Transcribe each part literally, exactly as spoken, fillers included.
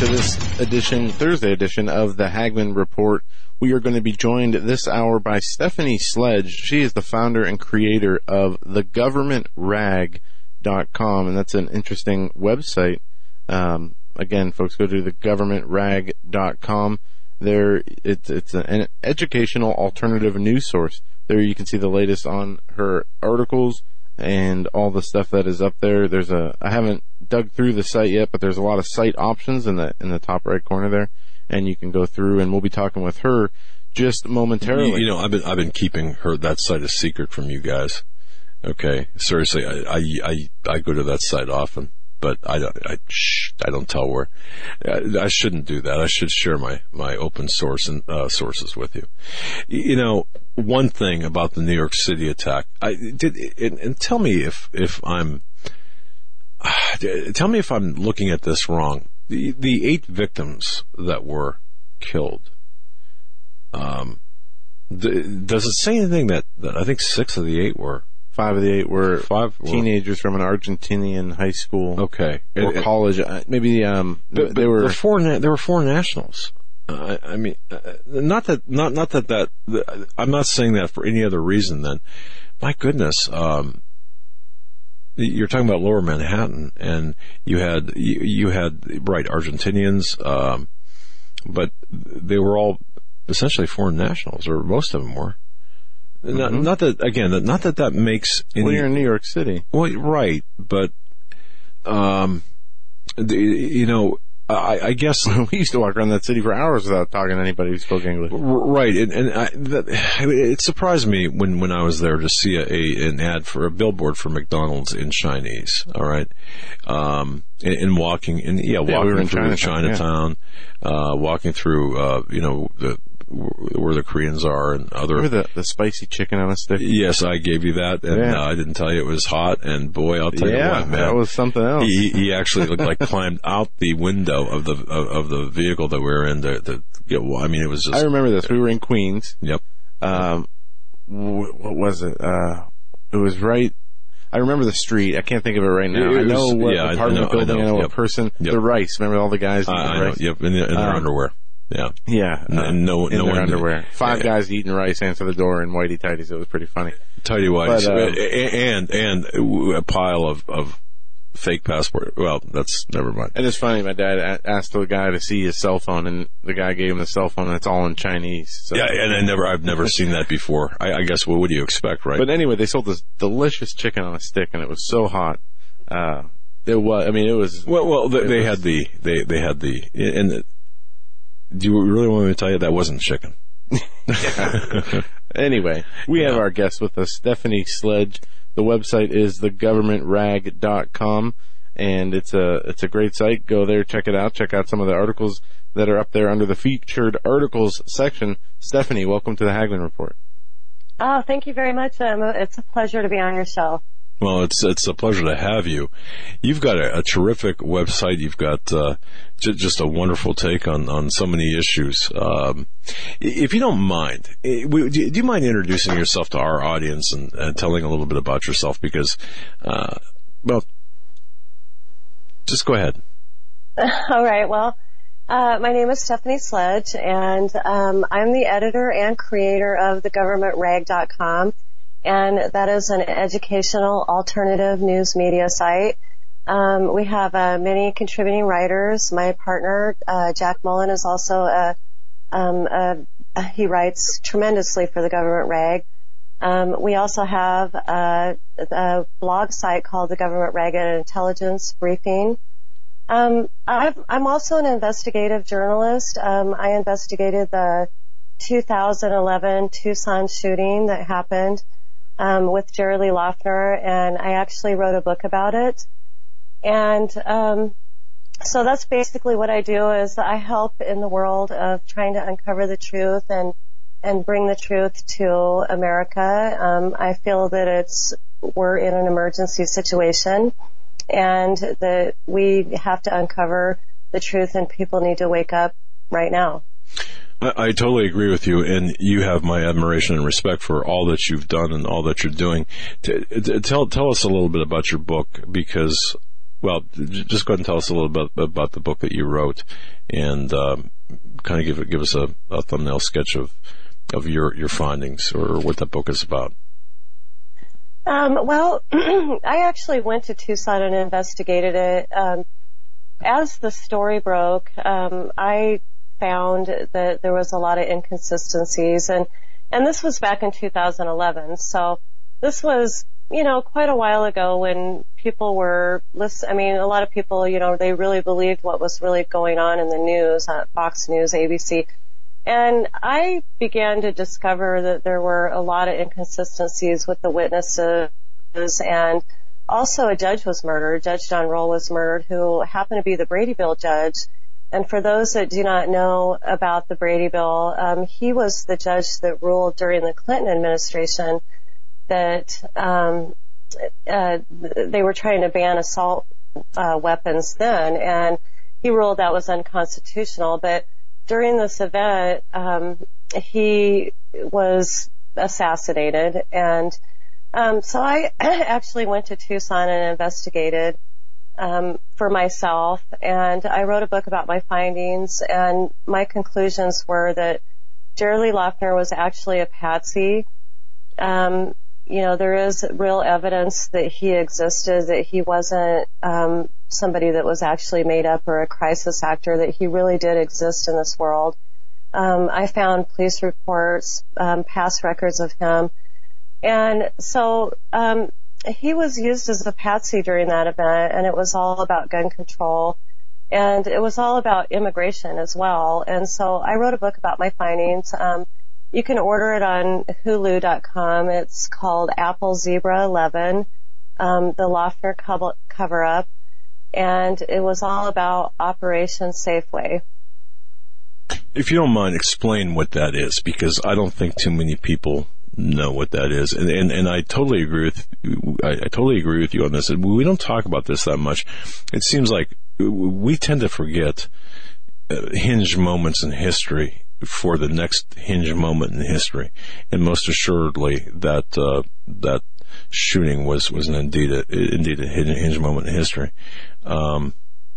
to this edition, Thursday edition of the Hagmann Report. We are going to be joined this hour by Stephanie Sledge. She is the founder and creator of the government rag dot com, and that's an interesting website. Um, again, folks, go to the government rag dot com. There, it's, it's an educational alternative news source. There you can see the latest on her articles and all the stuff that is up there. There's a, I haven't dug through the site yet, but there's a lot of site options in the, in the top right corner there, and you can go through, and we'll be talking with her just momentarily. You, you know, I've been, I've been keeping her, that site a secret from you guys. Okay. Seriously, I, I, I, I go to that site often, but I don't, I, shh, I don't tell where. I, I shouldn't do that. I should share my, my open source and, uh, sources with you. You know, one thing about the New York City attack, I did, and, and tell me if, if I'm, tell me if I'm looking at this wrong. The, the eight victims that were killed, um, th- does it say anything that, that I think six of the eight were, Five of the eight were Five were, teenagers from an Argentinian high school, okay, or and, college. Maybe um, but, they but were the four. Na- there were four nationals. Uh, I, I mean, uh, not that, not not that that. The, I'm not saying that for any other reason than, my goodness, um, you're talking about Lower Manhattan, and you had you, you had right Argentinians, um, but they were all essentially foreign nationals, or most of them were. Not, mm-hmm. not that again. Not that that makes any. Well, you're in New York City. Well, right, but um, the, you know, I, I guess we used to walk around that city for hours without talking to anybody who spoke English. Right, and, and I, that, it surprised me when, when I was there to see a, a an ad for a billboard for McDonald's in Chinese. All right, um, and, and walking and yeah, walking yeah, we were in through Chinatown, Chinatown, yeah. uh, walking through uh, you know the. where the Koreans are and other. Remember the, the spicy chicken on a stick? Yes, I gave you that, and yeah. uh, I didn't tell you it was hot. And boy, I'll tell yeah, you what, man, that was something else. He he actually looked like climbed out the window of the of, of the vehicle that we were in to, to get. I mean, it was just. I remember this. We were in Queens. Yep. Um, what was it? Uh, it was right. I remember the street. I can't think of it right now. It I know was, what yeah, apartment I know, building. I know, I know yep. what person. Yep. The rice. Remember all the guys eating I, I rice? know. Yep, in, the, in their um, underwear. Yeah. Yeah. Uh, and no, in no their one underwear. Five yeah. guys eating rice, answer the door in whitey tighties. It was pretty funny. Tighty whities. But, um, and, and a pile of, of fake passport. Well, that's, never mind. And it's funny, my dad asked the guy to see his cell phone, and the guy gave him the cell phone, and it's all in Chinese. So. Yeah, and I never, I've never seen that before. I, I guess, what would you expect, right? But anyway, they sold this delicious chicken on a stick, and it was so hot. Uh, it was, I mean, it was. Well, well, they, they was, had the, they, they had the, and the, do you really want me to tell you that wasn't chicken? Anyway, we yeah. have our guest with us, Stephanie Sledge. The website is the government rag dot com, and it's a it's a great site. Go there, check it out. Check out some of the articles that are up there under the featured articles section. Stephanie, welcome to the Hagmann Report. Oh, thank you very much. Um, it's a pleasure to be on your show. Well, it's it's a pleasure to have you. You've got a, a terrific website. You've got uh, j- just a wonderful take on, on so many issues. Um, if you don't mind, do you mind introducing yourself to our audience and, and telling a little bit about yourself? Because, uh, well, just go ahead. All right. Well, uh, my name is Stephanie Sledge, and um, I'm the editor and creator of the government rag dot com. And that is an educational alternative news media site. Um, we have uh, many contributing writers. My partner, uh, Jack Mullen, is also a, um, a, he writes tremendously for the Government Rag. Um, we also have a, a blog site called the Government Rag and Intelligence Briefing. Um, I've, I'm also an investigative journalist. Um, I investigated the two thousand eleven Tucson shooting that happened Um, with Jerry Lee Loughner, and I actually wrote a book about it. And um, so that's basically what I do is I help in the world of trying to uncover the truth and and bring the truth to America. Um, I feel that it's we're in an emergency situation, and that we have to uncover the truth, and people need to wake up right now. I, I totally agree with you, and you have my admiration and respect for all that you've done and all that you're doing. T- t- tell tell us a little bit about your book, because Well, just go ahead and tell us a little bit about the book that you wrote, and um, kind of give give us a, a thumbnail sketch of of your your findings or what that book is about. Um, well, I actually went to Tucson and investigated it. Um, as the story broke, um, I found that there was a lot of inconsistencies, and and this was back in two thousand eleven. So this was, you know, quite a while ago when people were listen. I mean, a lot of people, you know, they really believed what was really going on in the news, uh, Fox News, A B C. And I began to discover that there were a lot of inconsistencies with the witnesses, and also a judge was murdered. Judge John Roll was murdered, who happened to be the Brady Bill judge. And for those that do not know about the Brady Bill, um, he was the judge that ruled during the Clinton administration that um, uh, they were trying to ban assault uh, weapons then, and he ruled that was unconstitutional. But during this event, um, he was assassinated, and um, so I actually went to Tucson and investigated um, for myself, and I wrote a book about my findings, and my conclusions were that Jerry Lee Loughner was actually a patsy. Um, you know, there is real evidence that he existed, that he wasn't um, somebody that was actually made up or a crisis actor, that he really did exist in this world. Um, I found police reports, um, past records of him. And so um, he was used as a patsy during that event, and it was all about gun control. And it was all about immigration as well. And so I wrote a book about my findings. Um, you can order it on Hulu dot com. It's called Apple Zebra eleven, um, the Loughner cover-up. And it was all about Operation Safeway. If you don't mind, explain what that is, because I don't think too many people know what that is. And and, and I totally agree with I, I totally agree with you on this. We don't talk about this that much. It seems like we tend to forget uh, hinge moments in history for the next hinge moment in history, and most assuredly that uh, that shooting was was an indeed a, indeed a hinge moment in history. Um,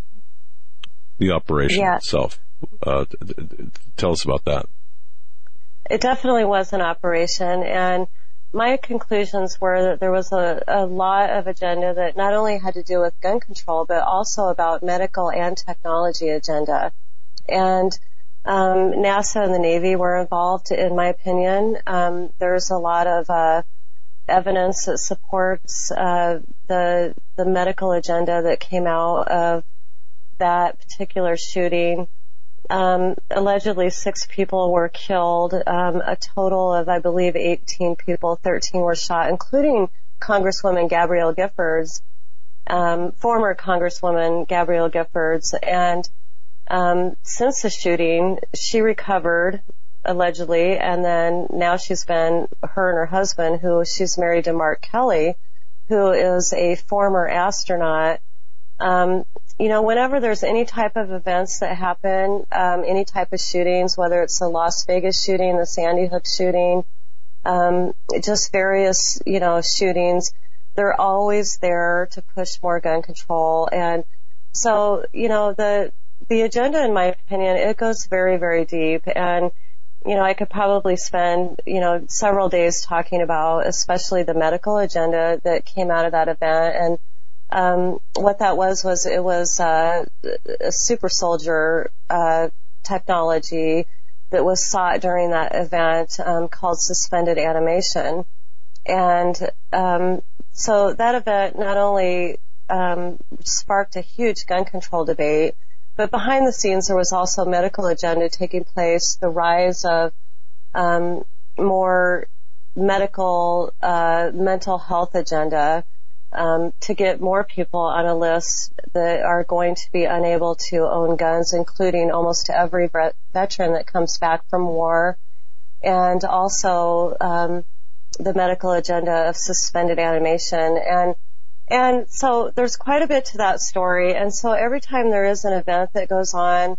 the operation yeah. itself. Uh, tell us about that. It definitely was an operation, and my conclusions were that there was a, a lot of agenda that not only had to do with gun control, but also about medical and technology agenda. And um, NASA and the Navy were involved, in my opinion. Um, there's a lot of uh, evidence that supports uh, the the medical agenda that came out of that particular shooting. Um, allegedly, six people were killed. Um, a total of, I believe, eighteen people. thirteen were shot, including Congresswoman Gabrielle Giffords, um, former Congresswoman Gabrielle Giffords. And um, since the shooting, she recovered, allegedly, and then now she's been, her and her husband, who she's married to Mark Kelly, who is a former astronaut. Um, you know, whenever there's any type of events that happen, um, any type of shootings, whether it's the Las Vegas shooting, the Sandy Hook shooting, um, just various, you know, shootings, they're always there to push more gun control. And so, you know, the the agenda, in my opinion, it goes very, very deep. And, you know, I could probably spend, you know, several days talking about especially the medical agenda that came out of that event. And Um, what that was was it was uh, a super soldier uh, technology that was sought during that event um, called suspended animation, and um, so that event not only um, sparked a huge gun control debate, but behind the scenes there was also medical agenda taking place, the rise of um, more medical uh, mental health agenda. Um, to get more people on a list that are going to be unable to own guns, including almost every veteran that comes back from war, and also um, the medical agenda of suspended animation. And and so there's quite a bit to that story. And so every time there is an event that goes on,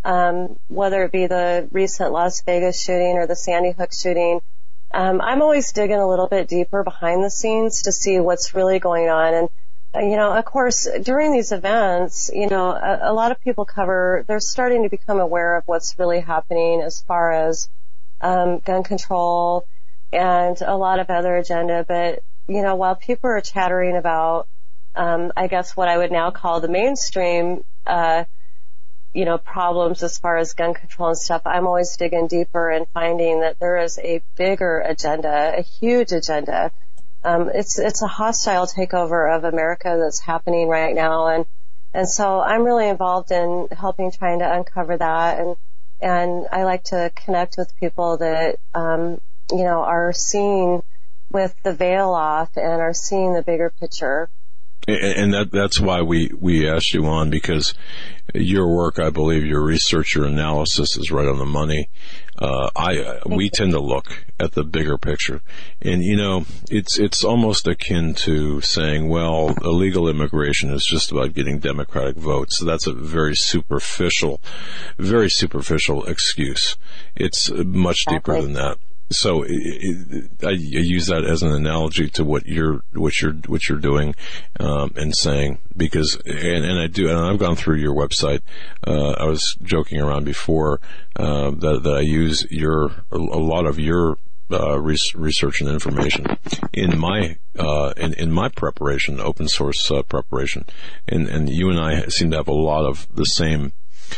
um, whether it be the recent Las Vegas shooting or the Sandy Hook shooting, Um, I'm always digging a little bit deeper behind the scenes to see what's really going on. And you know, of course, during these events, you know, a, a lot of people cover, they're starting to become aware of what's really happening as far as um, gun control and a lot of other agenda. But, you know, while people are chattering about, um, I guess what I would now call the mainstream, uh, you know, problems as far as gun control and stuff, I'm always digging deeper and finding that there is a bigger agenda, a huge agenda. Um, it's it's a hostile takeover of America that's happening right now, and and so I'm really involved in helping trying to uncover that, and and I like to connect with people that um, you know are seeing with the veil off and are seeing the bigger picture. And that that's why we, we asked you on, because your work, I believe, your research, your analysis is right on the money. Uh, I we tend to look at the bigger picture, and you know, it's it's almost akin to saying, well, illegal immigration is just about getting Democratic votes. So that's a very superficial, very superficial excuse. It's much deeper Exactly. than that. So it, it, I use that as an analogy to what you're what you're what you're doing um, and saying, because and, and I do and I've gone through your website. Uh, I was joking around before uh, that that I use your a lot of your uh, research and information in my uh, in in my preparation, open source uh, preparation, and and you and I seem to have a lot of the same,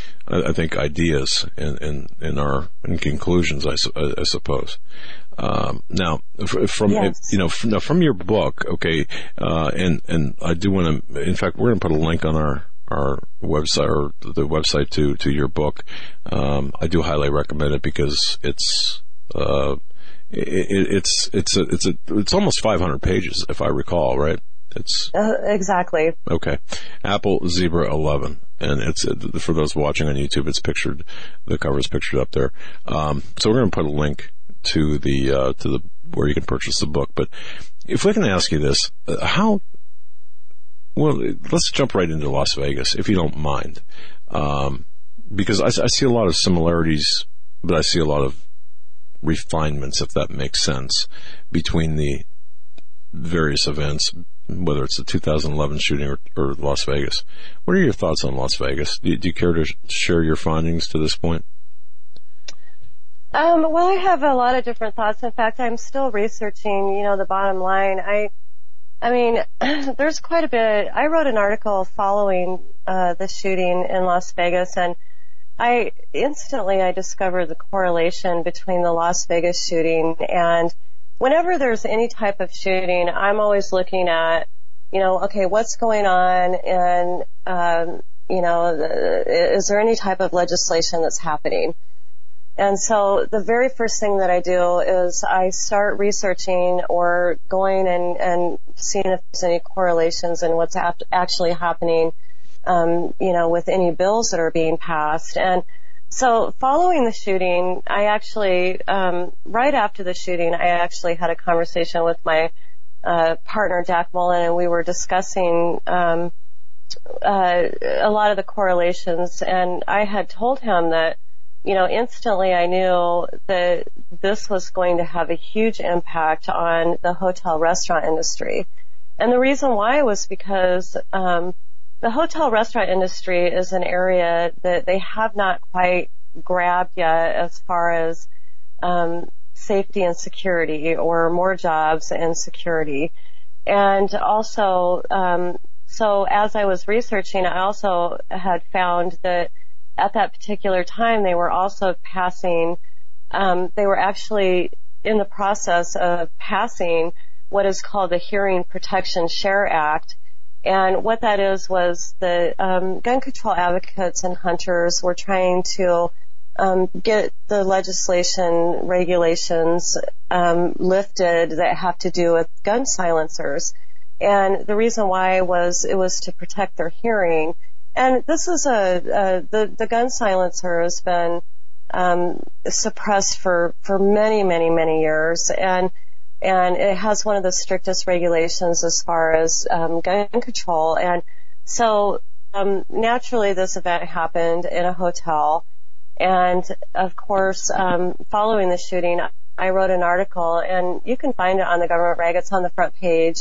I think, ideas in, in, in our in conclusions, I, su- I suppose. Um, now, from Yes. you know from, now from your book, okay, uh, and and I do want to. In fact, we're going to put a link on our our website or the website to to your book. Um, I do highly recommend it because it's uh, it, it's it's a, it's a, it's almost five hundred pages, if I recall, right? It's Uh, exactly. okay. Apple Zebra eleven, and it's for those watching on YouTube. It's pictured. The cover is pictured up there. Um, so we're going to put a link to the uh, to the where you can purchase the book. But if we can ask you this, uh, how? Well, let's jump right into Las Vegas, if you don't mind, um, because I, I see a lot of similarities, but I see a lot of refinements, if that makes sense, between the various events, whether it's the two thousand eleven shooting or, or Las Vegas. What are your thoughts on Las Vegas? Do you, do you care to sh- share your findings to this point? Um, well, I have a lot of different thoughts. In fact, I'm still researching, you know, the bottom line. I, I mean, there's quite a bit. I wrote an article following uh, the shooting in Las Vegas, and I instantly I discovered the correlation between the Las Vegas shooting and whenever there's any type of shooting, I'm always looking at, you know, okay, what's going on, and um, you know, the, is there any type of legislation that's happening? And so the very first thing that I do is I start researching or going and, and seeing if there's any correlations in what's ap- actually happening, um, you know, with any bills that are being passed. And so following the shooting, I actually, um, right after the shooting, I actually had a conversation with my uh, partner, Jack Mullen, and we were discussing um, uh, a lot of the correlations. And I had told him that, you know, instantly I knew that this was going to have a huge impact on the hotel restaurant industry. And the reason why was because um, the hotel restaurant industry is an area that they have not quite grabbed yet as far as um, safety and security, or more jobs and security. And also, um, so as I was researching, I also had found that at that particular time, they were also passing, um, they were actually in the process of passing what is called the Hearing Protection Share Act. And what that is was the um, gun control advocates and hunters were trying to um, get the legislation regulations um, lifted that have to do with gun silencers. And the reason why was it was to protect their hearing. And this is a, a the, the gun silencer has been um, suppressed for, for many, many, many years, and and it has one of the strictest regulations as far as um, gun control. And so um, naturally, this event happened in a hotel, and of course, um, following the shooting, I wrote an article, and you can find it on the government rag. It's on the front page.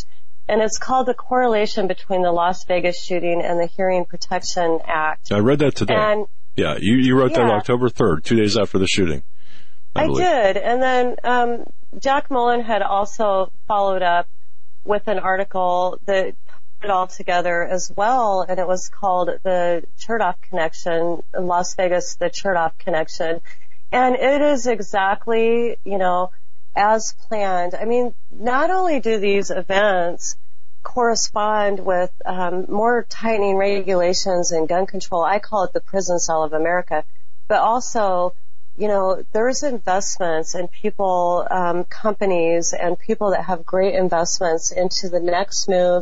and it's called The Correlation Between the Las Vegas Shooting and the Hearing Protection Act. I read that today. And yeah, you, you wrote yeah. that October third, two days after the shooting. I, I did. And then um, Jack Mullen had also followed up with an article that put it all together as well, and it was called The Chertoff Connection, in Las Vegas, The Chertoff Connection. And it is exactly, you know, as planned. I mean, not only do these events correspond with um, more tightening regulations and gun control, I call it the prison cell of America, but also, you know, there's investments and people, um, companies and people that have great investments into the next move,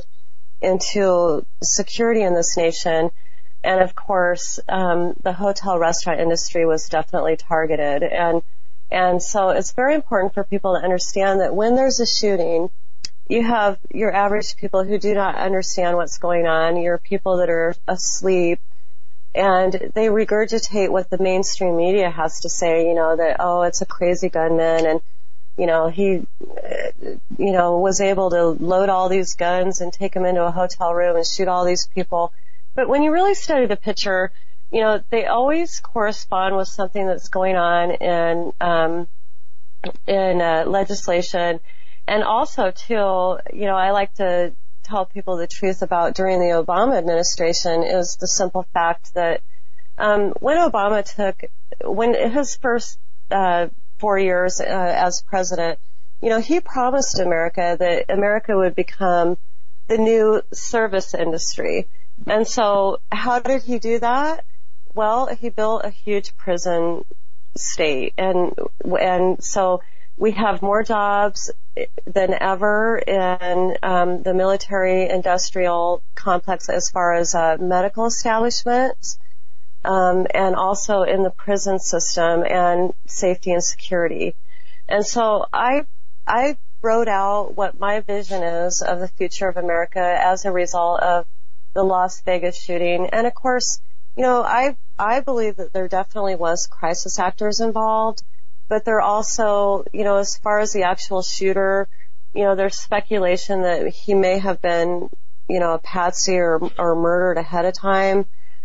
into security in this nation. And of course, um, the hotel restaurant industry was definitely targeted. And And so it's very important for people to understand that when there's a shooting, you have your average people who do not understand what's going on. Your people that are asleep, and they regurgitate what the mainstream media has to say, you know, that, oh, it's a crazy gunman, and, you know, he, you know, was able to load all these guns and take them into a hotel room and shoot all these people. But when you really study the picture, you know, they always correspond with something that's going on in um, in uh, legislation. And also, too, you know, I like to tell people the truth about during the Obama administration is the simple fact that um, when Obama took, when his first uh, four years uh, as president, you know, he promised America that America would become the new service industry. And so how did he do that? Well, he built a huge prison state, and and so we have more jobs than ever in um, the military-industrial complex as far as uh, medical establishments, um, and also in the prison system and safety and security. And so I I wrote out what my vision is of the future of America as a result of the Las Vegas shooting, and of course, you know, I I believe that there definitely was crisis actors involved, but there also, you know, as far as the actual shooter, you know, there's speculation that he may have been, you know, a patsy or, or murdered ahead of time.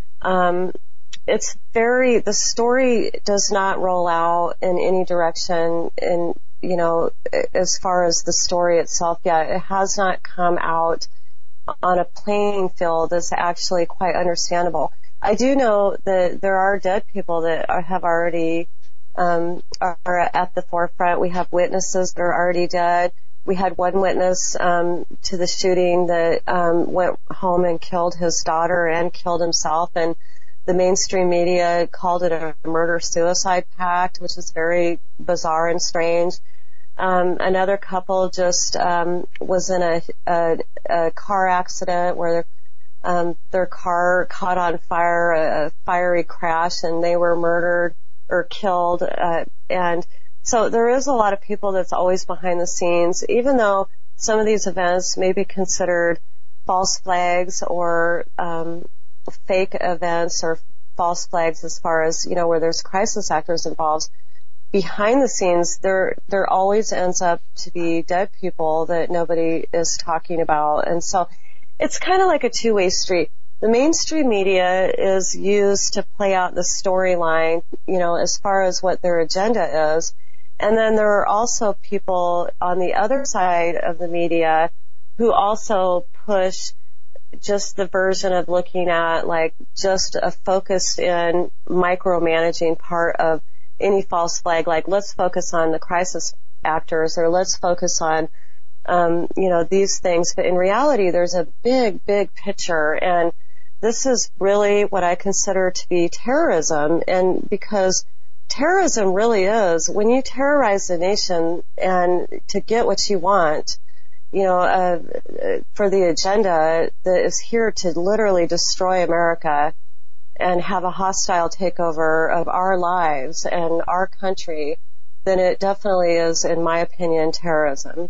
Um, it's very, the story does not roll out in any direction in, you know, as far as the story itself yet. It has not come out on a playing field that's actually quite understandable. I do know that there are dead people that are, have already um, are at the forefront. We have witnesses that are already dead. We had one witness um, to the shooting that um, went home and killed his daughter and killed himself, and the mainstream media called it a murder-suicide pact, which is very bizarre and strange. Um, another couple just um, was in a, a, a car accident where Um, their car caught on fire, a, a fiery crash, and they were murdered or killed. Uh, and so there is a lot of people that's always behind the scenes, even though some of these events may be considered false flags or um, fake events or false flags as far as, you know, where there's crisis actors involved. Behind the scenes, there there always ends up to be dead people that nobody is talking about. And so it's kind of like a two-way street. The mainstream media is used to play out the storyline, you know, as far as what their agenda is. And then there are also people on the other side of the media who also push just the version of looking at like just a focused in micromanaging part of any false flag, like let's focus on the crisis actors or let's focus on, um, you know, these things. But in reality, there's a big, big picture, and this is really what I consider to be terrorism. And because terrorism really is, when you terrorize the nation and to get what you want, you know, uh, for the agenda that is here to literally destroy America and have a hostile takeover of our lives and our country, then it definitely is, in my opinion, terrorism.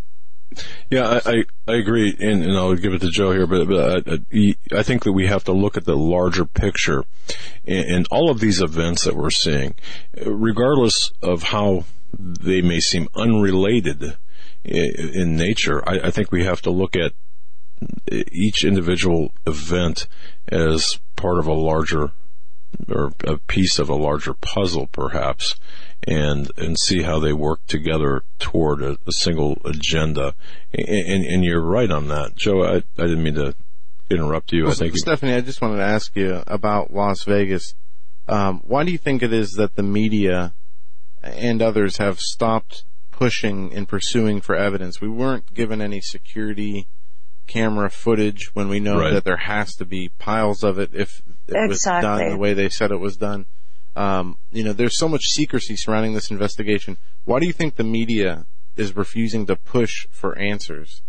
Yeah, I, I, I agree, and, and I'll give it to Joe here, but, but I, I think that we have to look at the larger picture in, in all of these events that we're seeing, regardless of how they may seem unrelated in, in nature. I, I think we have to look at each individual event as part of a larger, or a piece of a larger puzzle, perhaps, and and see how they work together toward a, a single agenda. And, and, and you're right on that, Joe. I, I didn't mean to interrupt you. Well, I think Stephanie, I just wanted to ask you about Las Vegas. Um, why do you think it is that the media and others have stopped pushing and pursuing for evidence? We weren't given any security camera footage when we know right. that there has to be piles of it if it exactly. was done the way they said it was done. Um, you know, there's so much secrecy surrounding this investigation. Why do you think the media is refusing to push for answers?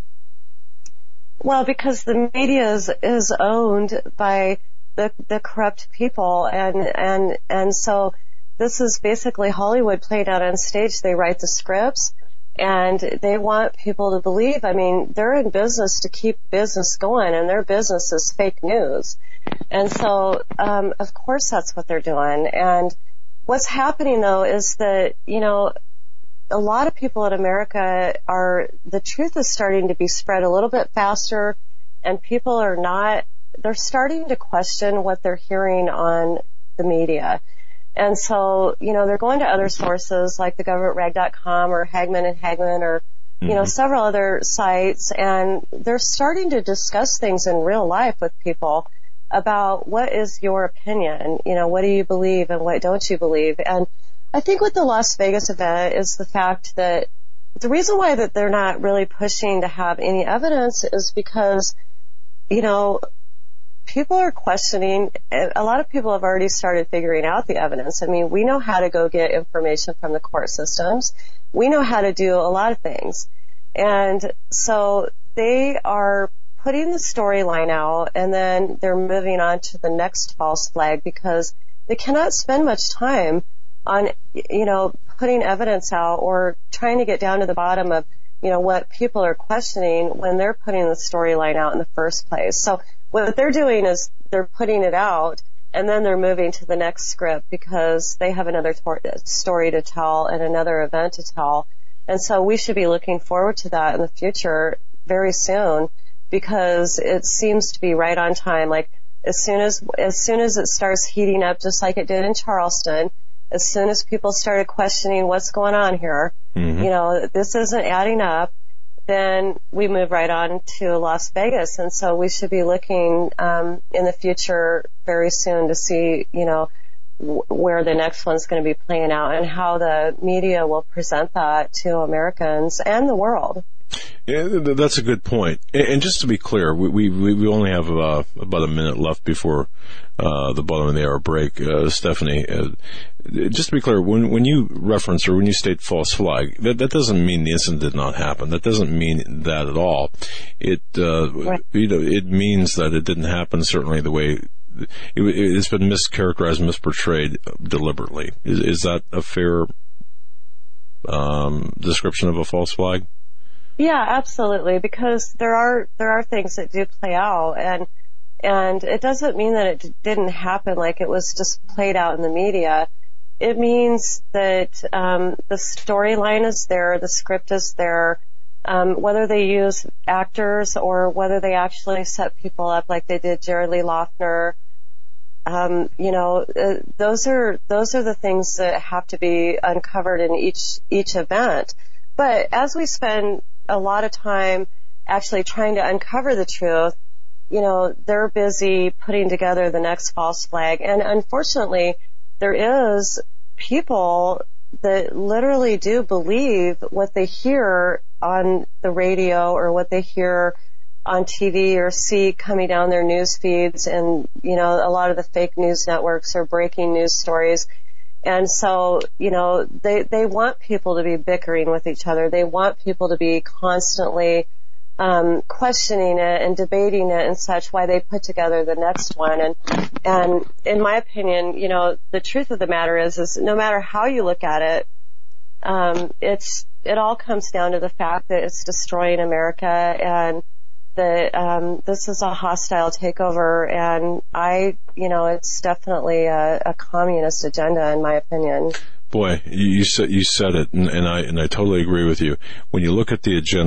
Well, because the media is, is owned by the the corrupt people, and and and so this is basically Hollywood played out on stage. They write the scripts, and they want people to believe. I mean, they're in business to keep business going, and their business is fake news. And so, um, of course, that's what they're doing. And what's happening, though, is that, you know, a lot of people in America are, the truth is starting to be spread a little bit faster, and people are not, they're starting to question what they're hearing on the media. And so, you know, they're going to other sources like the government rag dot com or Hagmann and Hagmann or, you mm-hmm. know, several other sites, and they're starting to discuss things in real life with people about what is your opinion, you know, what do you believe and what don't you believe. And I think with the Las Vegas event is the fact that the reason why that they're not really pushing to have any evidence is because, you know, people are questioning. A lot of people have already started figuring out the evidence. I mean, we know how to go get information from the court systems. We know how to do a lot of things. And so they are putting the storyline out, and then they're moving on to the next false flag because they cannot spend much time on, you know, putting evidence out or trying to get down to the bottom of, you know, what people are questioning when they're putting the storyline out in the first place. So what they're doing is they're putting it out, and then they're moving to the next script because they have another tor- story to tell and another event to tell. And so we should be looking forward to that in the future very soon, because it seems to be right on time. Like as soon as as soon as it starts heating up, just like it did in Charleston, as soon as people started questioning what's going on here, mm-hmm. you know, this isn't adding up, then we move right on to Las Vegas. And so we should be looking um, in the future very soon to see, you know, w- where the next one's going to be playing out and how the media will present that to Americans and the world. Yeah, that's a good point. And just to be clear, we we, we only have uh, about a minute left before uh, the bottom of the hour break. Uh, Stephanie, uh, just to be clear, when when you reference or when you state false flag, that, that doesn't mean the incident did not happen. That doesn't mean that at all. It uh, right. you know, it means that it didn't happen certainly the way it, it's been mischaracterized, misportrayed deliberately. Is, is that a fair um, description of a false flag? Yeah, absolutely, because there are there are things that do play out, and and it doesn't mean that it didn't happen like it was just played out in the media. It means that um, the storyline is there, the script is there, um, whether they use actors or whether they actually set people up like they did Jared Lee Loughner. Um, you know, uh, those are those are the things that have to be uncovered in each each event. But as we spend a lot of time actually trying to uncover the truth, you know, they're busy putting together the next false flag. And unfortunately, there is people that literally do believe what they hear on the radio or what they hear on T V or see coming down their news feeds. And, you know, a lot of the fake news networks are breaking news stories. And so, you know, they, they want people to be bickering with each other. They want people to be constantly um, questioning it and debating it and such, why they put together the next one. And, and in my opinion, you know, the truth of the matter is, is no matter how you look at it, um, it's, it all comes down to the fact that it's destroying America, and that um, this is a hostile takeover, and I, you know, it's definitely a, a communist agenda, in my opinion. Boy, you said you said it, and, and I and I totally agree with you. When you look at the agenda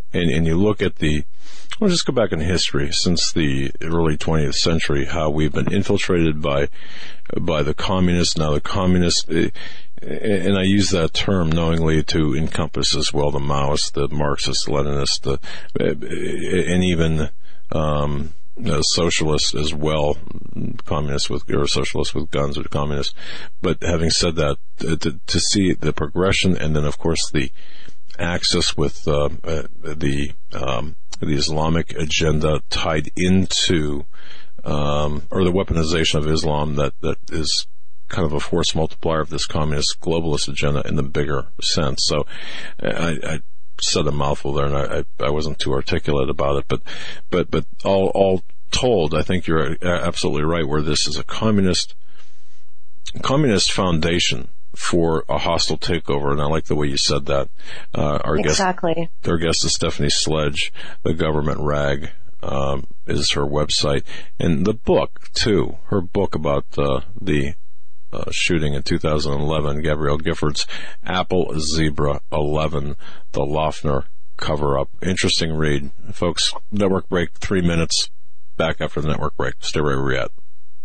and, and you look at the, well, just go back in history since the early twentieth century, how we've been infiltrated by by the communists. Now the communists, and I use that term knowingly to encompass as well the Maoists, the Marxists, Leninists, the, and even um, the socialists as well, communists with or socialists with guns or communists. But having said that, to, to see the progression, and then of course the axis with uh, uh, the um, the Islamic agenda tied into, um, or the weaponization of Islam that, that is kind of a force multiplier of this communist globalist agenda in the bigger sense. So I, I said a mouthful there, and I, I wasn't too articulate about it, but but but all all told, I think you're absolutely right. Where this is a communist communist foundation for a hostile takeover, and I like the way you said that. Uh, our exactly. Guest, our guest is Stephanie Sledge. The Government Rag um, is her website, and the book too. Her book about uh, the uh, shooting in two thousand eleven, Gabrielle Giffords, Apple Zebra eleven, the Loeffner cover-up. Interesting read, folks. Network break, three minutes. Back after the network break. Stay right where we're at.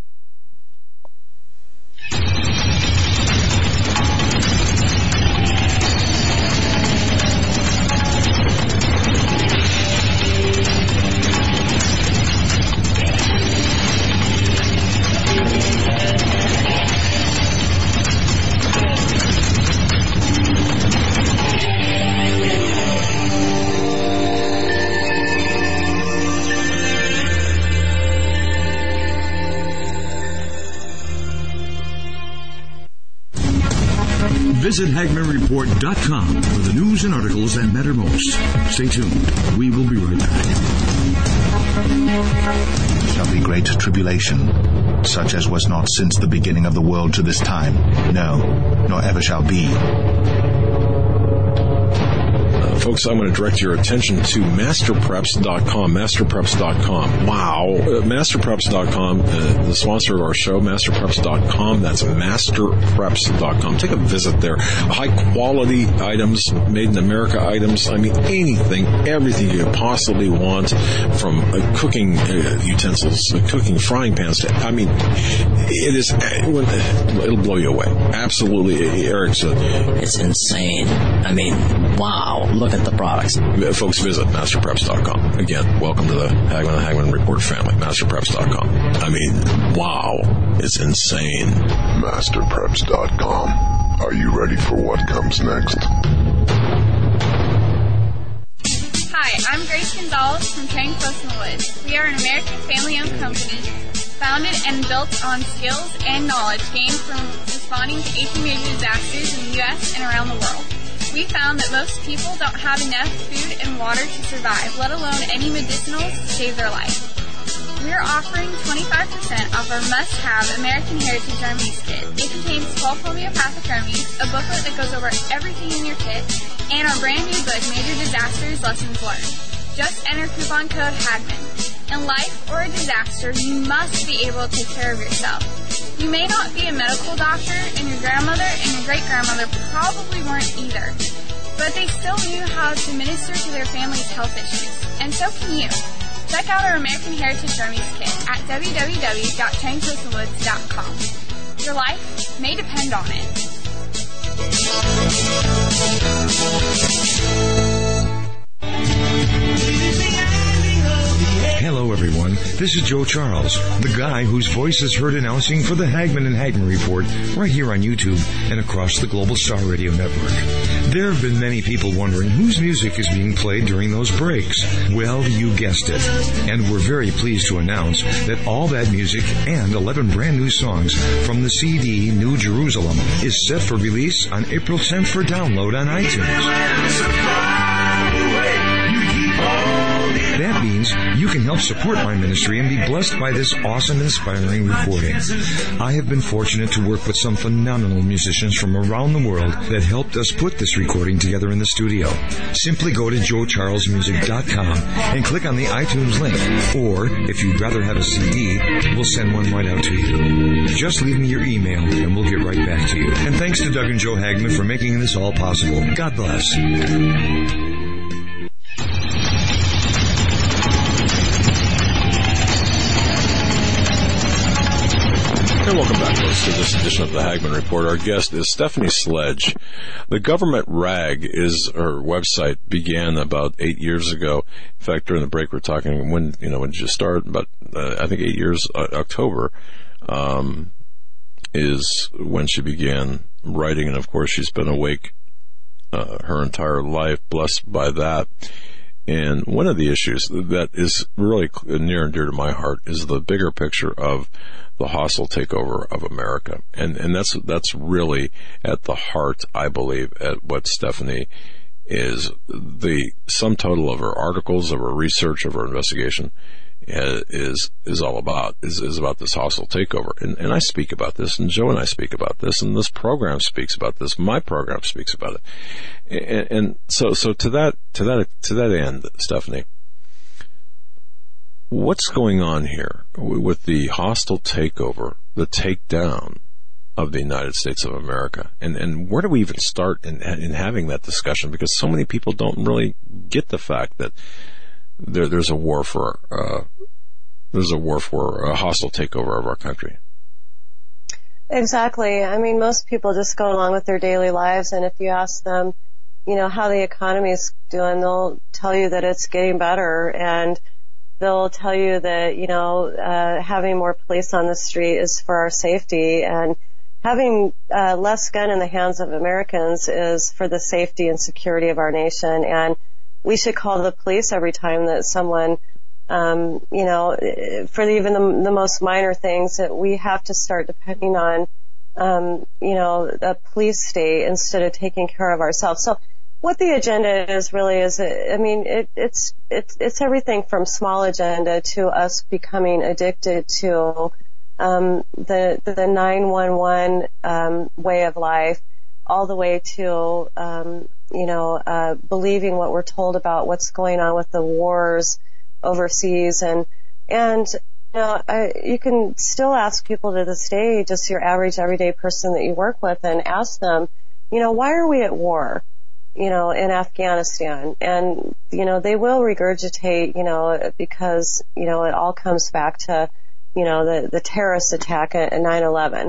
Visit Hagman Report dot com for the news and articles that matter most. Stay tuned. We will be right back. Shall be great tribulation, such as was not since the beginning of the world to this time, no, nor ever shall be. Folks, I'm going to direct your attention to Master Preps dot com, Master Preps dot com. Wow. Uh, Master Preps dot com, uh, the sponsor of our show, Master Preps dot com. That's Master Preps dot com. Take a visit there. High-quality items, made-in-America items. I mean, anything, everything you could possibly want, from uh, cooking uh, utensils, uh, cooking frying pans to, I mean, it is, uh, it'll blow you away. Absolutely. Eric's uh, It's insane. I mean, wow. Look at the products. Folks, visit Master Preps dot com. Again, welcome to the Hagman and Hagman Report family, Master Preps dot com. I mean, wow, it's insane. Master Preps dot com. Are you ready for what comes next? Hi, I'm Grace Gonzalez from Train Close in the Woods. We are an American family-owned company founded and built on skills and knowledge gained from responding to eighteen major disasters in the U S and around the world. We found that most people don't have enough food and water to survive, let alone any medicinals to save their life. We are offering twenty-five percent off our must-have American Heritage Remedies kit. It contains twelve homeopathic remedies, a booklet that goes over everything in your kit, and our brand new book, Major Disasters Lessons Learned. Just enter coupon code Hagman. In life or a disaster, you must be able to take care of yourself. You may not be a medical doctor, and your grandmother and your great-grandmother probably weren't either, but they still knew how to minister to their family's health issues, and so can you. Check out our American Heritage Remedies kit at w w w dot train close in the woods dot com. Your life may depend on it. Hello, everyone. This is Joe Charles, the guy whose voice is heard announcing for the Hagman and Hagman Report right here on YouTube and across the Global Star Radio Network. There have been many people wondering whose music is being played during those breaks. Well, you guessed it. And we're very pleased to announce that all that music and eleven brand new songs from the C D New Jerusalem is set for release on April tenth for download on iTunes. That means you can help support my ministry and be blessed by this awesome, inspiring recording. I have been fortunate to work with some phenomenal musicians from around the world that helped us put this recording together in the studio. Simply go to joe charles music dot com and click on the iTunes link. Or, if you'd rather have a C D, we'll send one right out to you. Just leave me your email and we'll get right back to you. And thanks to Doug and Joe Hagman for making this all possible. God bless. And welcome back, folks, to this edition of the Hagmann Report. Our guest is Stephanie Sledge. The Government Rag is her website. Began about eight years ago. In fact, during the break, we're talking when you know when did you start? About uh, I think eight years. Uh, October um, is when she began writing, and of course, she's been awake uh, her entire life, blessed by that. And one of the issues that is really near and dear to my heart is the bigger picture of the hostile takeover of America. And and that's that's really at the heart, I believe, at what Stephanie is, the sum total of her articles, of her research, of her investigation uh, is is all about, is, is about this hostile takeover. And, and I speak about this, and Joe and I speak about this, and this program speaks about this, my program speaks about it. And, and so so to that to that to that end, Stephanie, what's going on here with the hostile takeover, the takedown of the United States of America? And and where do we even start in, in having that discussion? Because so many people don't really get the fact that there, there's a war for uh, there's a war for a hostile takeover of our country. Exactly. I mean, most people just go along with their daily lives, and if you ask them, you know, how the economy's doing, they'll tell you that it's getting better, and they'll tell you that, you know, uh, having more police on the street is for our safety, and having uh, less gun in the hands of Americans is for the safety and security of our nation. And we should call the police every time that someone, um, you know, for even the, the most minor things, that we have to start depending on, um, you know, the police state instead of taking care of ourselves. So what the agenda is really is, I mean, it, it's, it's, it's everything from small agenda to us becoming addicted to, um, the, the nine one one, um, way of life, all the way to, um, you know, uh, believing what we're told about what's going on with the wars overseas. And, and, you know, I, you can still ask people to this day, just your average everyday person that you work with, and ask them, you know, why are we at war? You know, in Afghanistan, and, you know, they will regurgitate, you know, because, you know, it all comes back to, you know, the, the terrorist attack at nine eleven.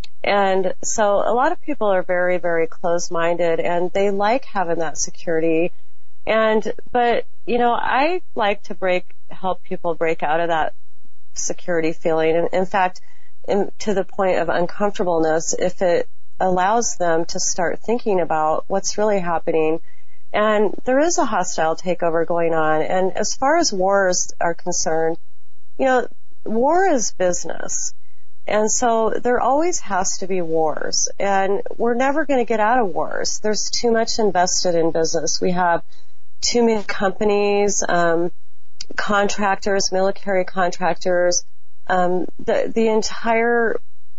And so a lot of people are very, very closed-minded, and they like having that security. And, but, you know, I like to break, help people break out of that security feeling. And in fact, in, to the point of uncomfortableness, if it allows them to start thinking about what's really happening. And there is a hostile takeover going on. And as far as wars are concerned, you know, war is business. And so there always has to be wars. And we're never going to get out of wars. There's too much invested in business. We have too many companies, um, contractors, military contractors, um, the, the entire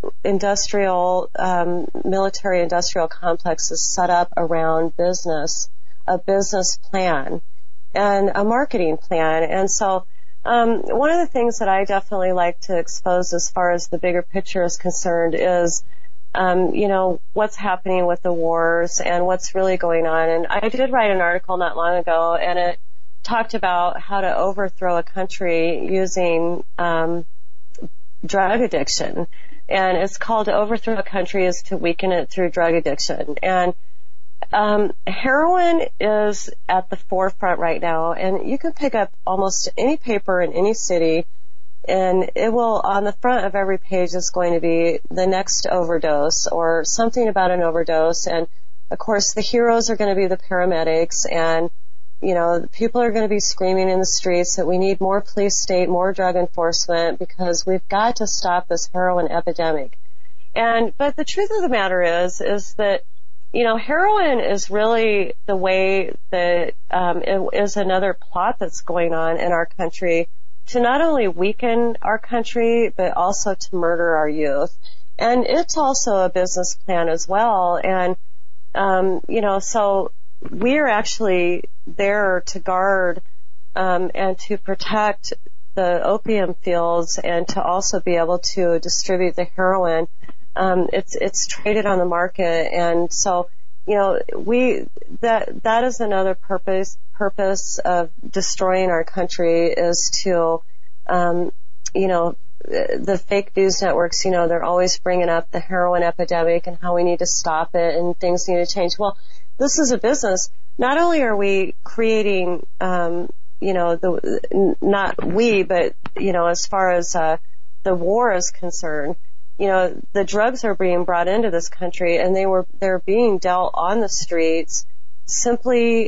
industrial, um, military industrial complex is set up around business, a business plan, and a marketing plan. And so, um, one of the things that I definitely like to expose as far as the bigger picture is concerned is, um, you know, what's happening with the wars and what's really going on. And I did write an article not long ago, and it talked about how to overthrow a country using, um, drug addiction. And it's called To Overthrow a Country is to Weaken It Through Drug Addiction. And um, heroin is at the forefront right now. And you can pick up almost any paper in any city, and it will, on the front of every page, is going to be the next overdose or something about an overdose. And, of course, the heroes are going to be the paramedics, and you know, people are going to be screaming in the streets that we need more police state, more drug enforcement, because we've got to stop this heroin epidemic. And, but the truth of the matter is, is that, you know, heroin is really the way that, um, it is another plot that's going on in our country to not only weaken our country, but also to murder our youth. And it's also a business plan as well. And, um, you know, so we are actually there to guard um, and to protect the opium fields, and to also be able to distribute the heroin. Um, it's it's traded on the market, and so you know we that that is another purpose purpose of destroying our country, is to um, you know the fake news networks, you know, they're always bringing up the heroin epidemic and how we need to stop it and things need to change. Well, this is a business. Not only are we creating, um, you know, the not we, but, you know, as far as uh, the war is concerned, you know, the drugs are being brought into this country and they were they're being dealt on the streets simply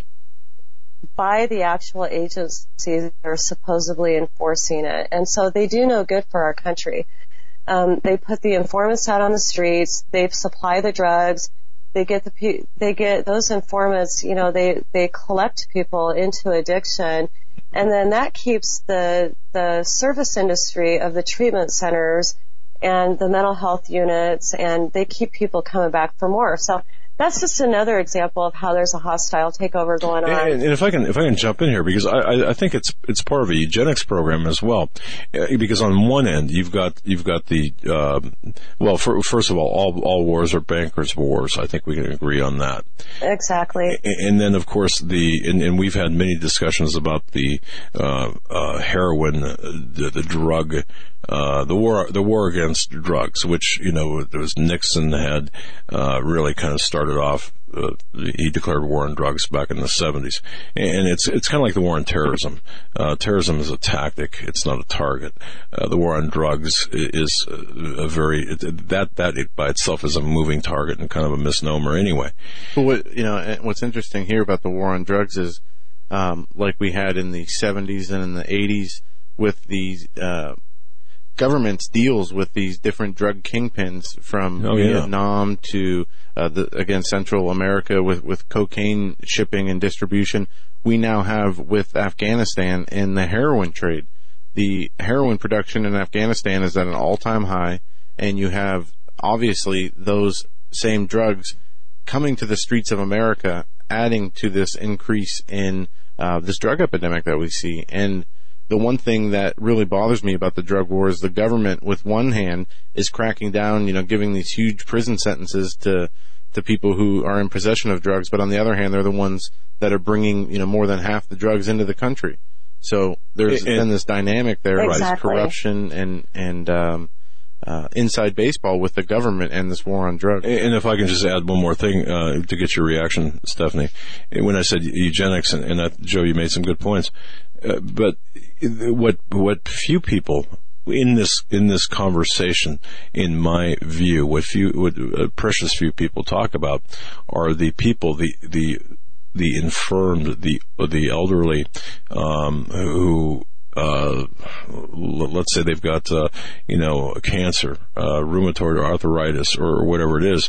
by the actual agencies that are supposedly enforcing it. And so they do no good for our country. Um, they put the informants out on the streets. They supply the drugs. They get the they get those informants. You know, they they collect people into addiction, and then that keeps the the service industry of the treatment centers and the mental health units, and they keep people coming back for more. So that's just another example of how there's a hostile takeover going on. And, and if I can, if I can jump in here, because I, I think it's it's part of a eugenics program as well. Because on one end, you've got you've got the uh, well, for, first of all, all all wars are bankers' wars. I think we can agree on that. Exactly. And then, of course, the and, and we've had many discussions about the uh, uh, heroin, the, the drug. Uh, the war, the war against drugs, which, you know, there was Nixon had, uh, really kind of started off, uh, he declared war on drugs back in the seventies. And it's, it's kind of like the war on terrorism. Uh, terrorism is a tactic. It's not a target. Uh, the war on drugs is a very, that, that it by itself is a moving target and kind of a misnomer anyway. But what, you know, what's interesting here about the war on drugs is, um, like we had in the seventies and in the eighties with these, uh, government's deals with these different drug kingpins from oh, yeah. Vietnam to, uh, the, again, Central America with, with cocaine shipping and distribution. We now have with Afghanistan in the heroin trade. The heroin production in Afghanistan is at an all-time high, and you have, obviously, those same drugs coming to the streets of America, adding to this increase in, uh, this drug epidemic that we see. And the one thing that really bothers me about the drug war is the government, with one hand, is cracking down, you know, giving these huge prison sentences to to people who are in possession of drugs, but on the other hand, they're the ones that are bringing, you know, more than half the drugs into the country. So there's it, been this dynamic there, exactly. right? Corruption and and um, uh, inside baseball with the government and this war on drugs. And if I can just add one more thing uh, to get your reaction, Stephanie, when I said eugenics, and, and that, Joe, you made some good points. Uh, but what what few people in this in this conversation, in my view, what few what uh, precious few people talk about are the people, the the the infirmed, the the elderly, um, who. Uh, let's say they've got, uh, you know, cancer, uh, rheumatoid arthritis, or whatever it is.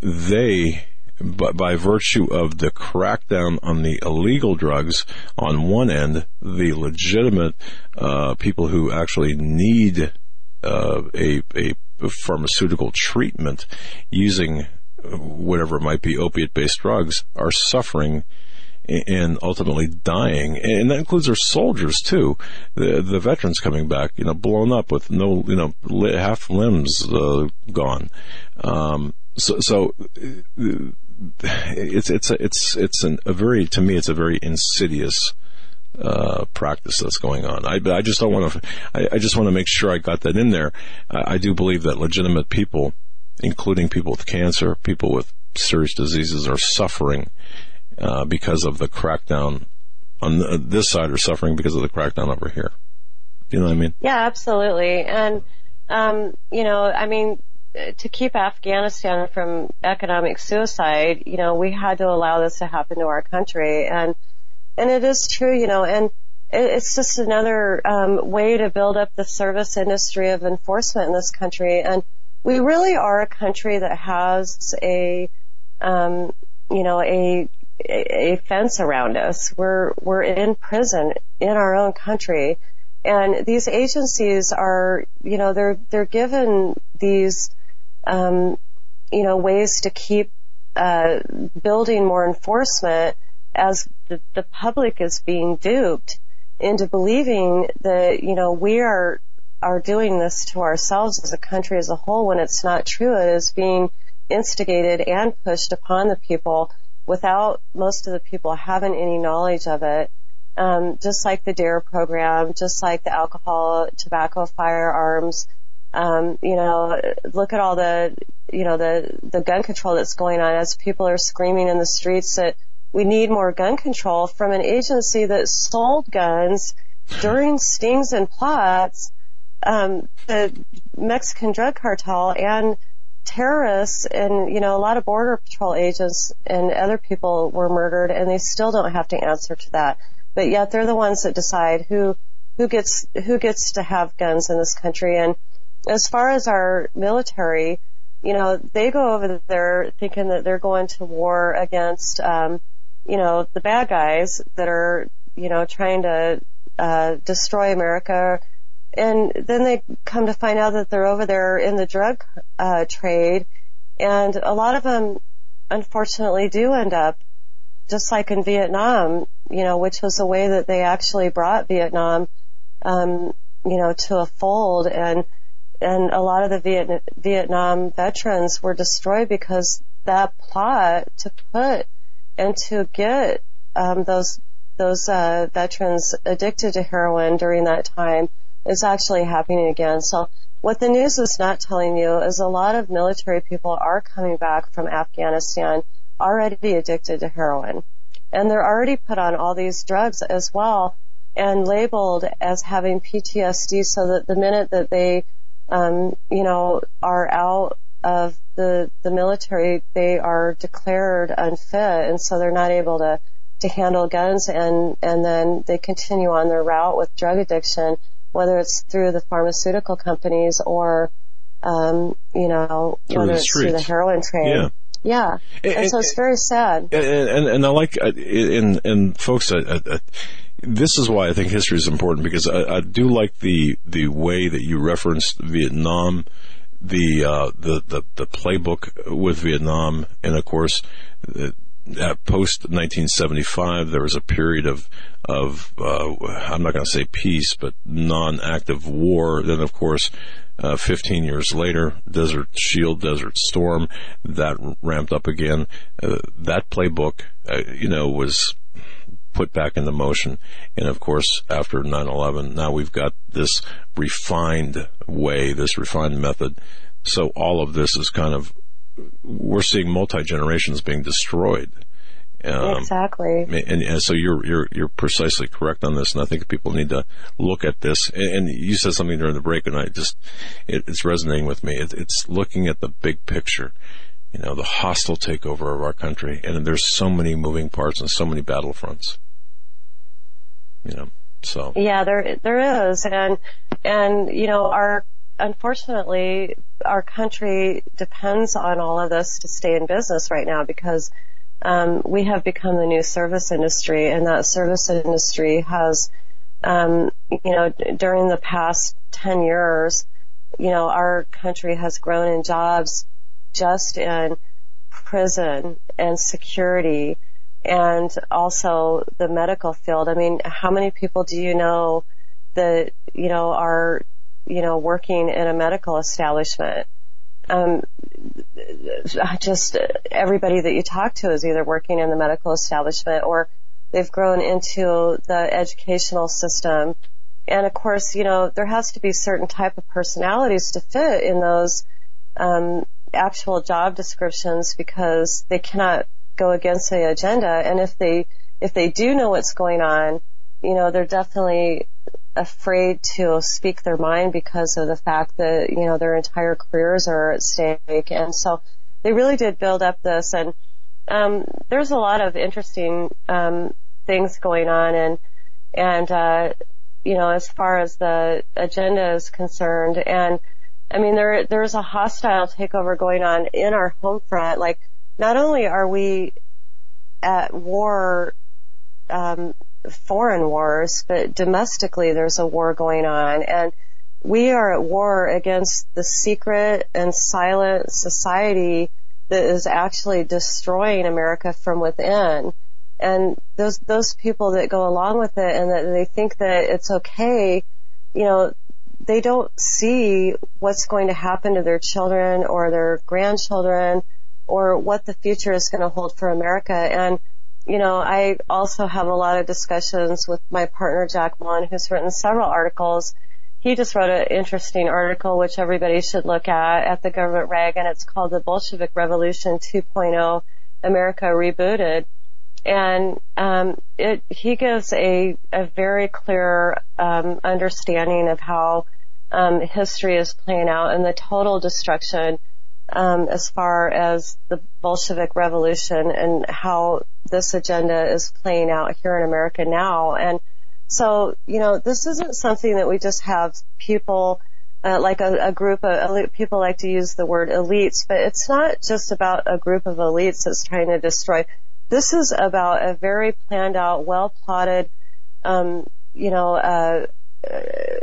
They, But by virtue of the crackdown on the illegal drugs on one end, the legitimate uh, people who actually need uh, a, a pharmaceutical treatment using whatever it might be, opiate-based drugs, are suffering and ultimately dying, and that includes our soldiers too. The the veterans coming back, you know, blown up with no, you know, half limbs uh, gone. Um, so, so it's it's a, it's it's an, a very to me it's a very insidious uh, practice that's going on. I I just don't want to. I, I just want to make sure I got that in there. I, I do believe that legitimate people, including people with cancer, people with serious diseases, are suffering. Uh, because of the crackdown on the, this side, are suffering because of the crackdown over here. You know what I mean? Yeah, absolutely. And, um, you know, I mean, to keep Afghanistan from economic suicide, you know, we had to allow this to happen to our country. And, and it is true, you know, and it, it's just another, um, way to build up the service industry of enforcement in this country. And we really are a country that has a, um, you know, a, a fence around us. We're, we're in prison in our own country. And these agencies are, you know, they're, they're given these, um, you know, ways to keep, uh, building more enforcement as the, the public is being duped into believing that, you know, we are, are doing this to ourselves as a country as a whole, when it's not true. It is being instigated and pushed upon the people without most of the people having any knowledge of it. um, just like the DARE program, just like the alcohol, tobacco, firearms. Um, you know, look at all the, you know, the, the gun control that's going on as people are screaming in the streets that we need more gun control from an agency that sold guns during stings and plots. Um, the Mexican drug cartel and terrorists and, you know, a lot of Border Patrol agents and other people were murdered, and they still don't have to answer to that. But yet they're the ones that decide who, who gets, who gets to have guns in this country. And as far as our military, you know, they go over there thinking that they're going to war against, um, you know, the bad guys that are, you know, trying to, uh, destroy America. And then they come to find out that they're over there in the drug, uh, trade. And a lot of them, unfortunately, do end up just like in Vietnam, you know, which was the way that they actually brought Vietnam, um, you know, to a fold. And, and a lot of the Viet- Vietnam veterans were destroyed because that plot to put and to get, um, those, those, uh, veterans addicted to heroin during that time is actually happening again. So what the news is not telling you is a lot of military people are coming back from Afghanistan already addicted to heroin. And they're already put on all these drugs as well and labeled as having P T S D so that the minute that they, um, you know, are out of the, the military, they are declared unfit. And so they're not able to, to handle guns, and, and then they continue on their route with drug addiction, whether it's through the pharmaceutical companies or, um, you know, through whether the it's streets. through the heroin trade. Yeah. Yeah. And, and so it's very sad. And, and, and I like, and, and folks, I, I, I, this is why I think history is important, because I, I do like the, the way that you referenced Vietnam, the, uh, the, the, the playbook with Vietnam. And of course, uh, post nineteen seventy-five, there was a period of, of, uh, I'm not going to say peace, but non-active war. Then of course, Uh, fifteen years later, Desert Shield, Desert Storm, that ramped up again. Uh, that playbook, uh, you know, was put back into motion. And of course, after nine eleven, now we've got this refined way, this refined method. So all of this is kind of, we're seeing multi-generations being destroyed. Um, exactly. And, and so you're, you're, you're precisely correct on this. And I think people need to look at this. And, and you said something during the break, and I just, it, it's resonating with me. It, it's looking at the big picture, you know, the hostile takeover of our country. And there's so many moving parts and so many battlefronts, you know, so. Yeah, there, there is. And, and, you know, our, unfortunately, our country depends on all of this to stay in business right now, because Um, we have become the new service industry, and that service industry has, um, you know, d- during the past ten years, you know, our country has grown in jobs just in prison and security and also the medical field. I mean, how many people do you know that, you know, are, you know, working in a medical establishment? Um, just everybody that you talk to is either working in the medical establishment or they've grown into the educational system. And of course, you know, there has to be certain type of personalities to fit in those, um, actual job descriptions, because they cannot go against the agenda. And if they, if they do know what's going on, you know, they're definitely afraid to speak their mind because of the fact that, you know, their entire careers are at stake. And so they really did build up this. And um, there's a lot of interesting um, things going on. And, and uh, you know, as far as the agenda is concerned, and I mean, there there's a hostile takeover going on in our home front. Like, not only are we at war, um, foreign wars, but domestically there's a war going on, and we are at war against the secret and silent society that is actually destroying America from within. And those those people that go along with it and that they think that it's okay, you know, they don't see what's going to happen to their children or their grandchildren or what the future is going to hold for America. And you know, I also have a lot of discussions with my partner, Jack Mullen, who's written several articles. He just wrote an interesting article, which everybody should look at, at the Government Rag, and it's called The Bolshevik Revolution two point oh, America Rebooted. And um, it, he gives a, a very clear um, understanding of how um, history is playing out and the total destruction um, as far as the Bolshevik Revolution and how this agenda is playing out here in America now. And so, you know, this isn't something that we just have people uh, like a, a group of people like to use the word elites, but it's not just about a group of elites that's trying to destroy. This is about a very planned out, well plotted, um, you know, uh, uh,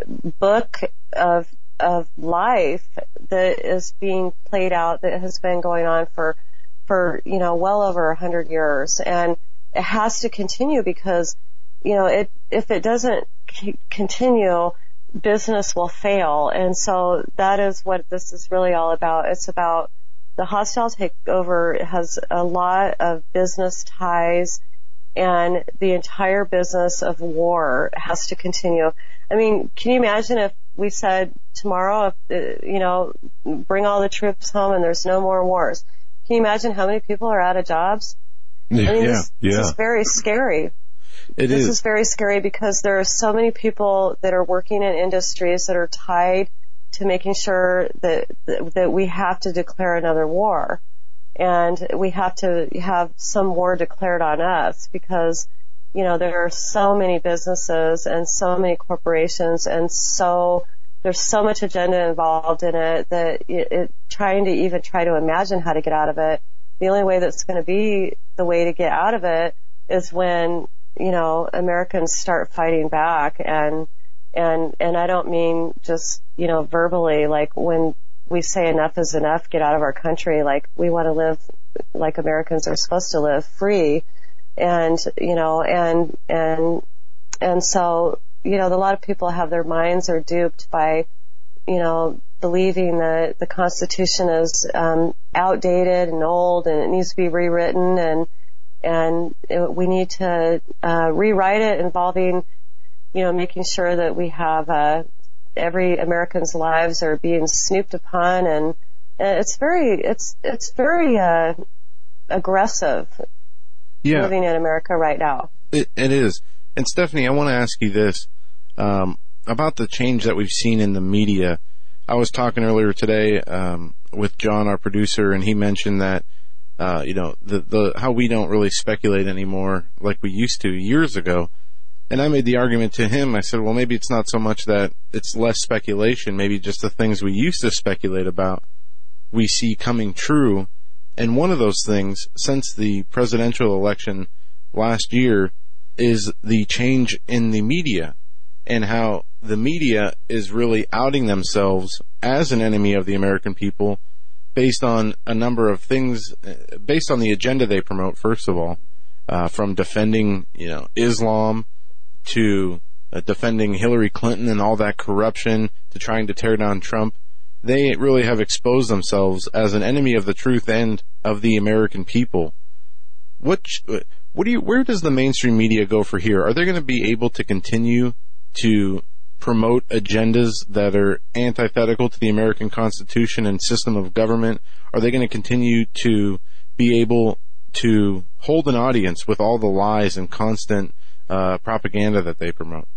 book of of life that is being played out, that has been going on for for you know well over a hundred years, and it has to continue because you know it if it doesn't c- continue, business will fail, and so that is what this is really all about. It's about the hostile takeover has a lot of business ties, and the entire business of war has to continue. I mean, can you imagine if we said tomorrow, if, uh, you know, bring all the troops home and there's no more wars? Can you imagine how many people are out of jobs? Yeah, I mean, yeah, this, yeah. this is very scary. It this is. is very scary because there are so many people that are working in industries that are tied to making sure that that we have to declare another war, and we have to have some war declared on us because, you know, there are so many businesses and so many corporations, and so there's so much agenda involved in it that it, it trying to even try to imagine how to get out of it. The only way that's going to be the way to get out of it is when, you know, Americans start fighting back. And And, and I don't mean just, you know, verbally, like when we say enough is enough, get out of our country, like we want to live like Americans are supposed to live, free. And, you know, and, and, and so, you know, a lot of people have their minds are duped by, you know, believing that the Constitution is, um, outdated and old and it needs to be rewritten, and, and it, we need to, uh, rewrite it involving, you know, making sure that we have uh, every American's lives are being snooped upon, and, and it's very, it's it's very uh, aggressive. Yeah. Living in America right now. It, it is. And Stephanie, I want to ask you this um, about the change that we've seen in the media. I was talking earlier today um, with John, our producer, and he mentioned that uh, you know the the how we don't really speculate anymore like we used to years ago. And I made the argument to him. I said, well, maybe it's not so much that it's less speculation. Maybe just the things we used to speculate about we see coming true. And one of those things, since the presidential election last year, is the change in the media and how the media is really outing themselves as an enemy of the American people based on a number of things, based on the agenda they promote, first of all, uh, from defending, you know, Islam, to uh, defending Hillary Clinton and all that corruption, to trying to tear down Trump. They really have exposed themselves as an enemy of the truth and of the American people. What, what do you, where does the mainstream media go for here? Are they going to be able to continue to promote agendas that are antithetical to the American Constitution and system of government? Are they going to continue to be able to hold an audience with all the lies and constant Uh, propaganda that they promote?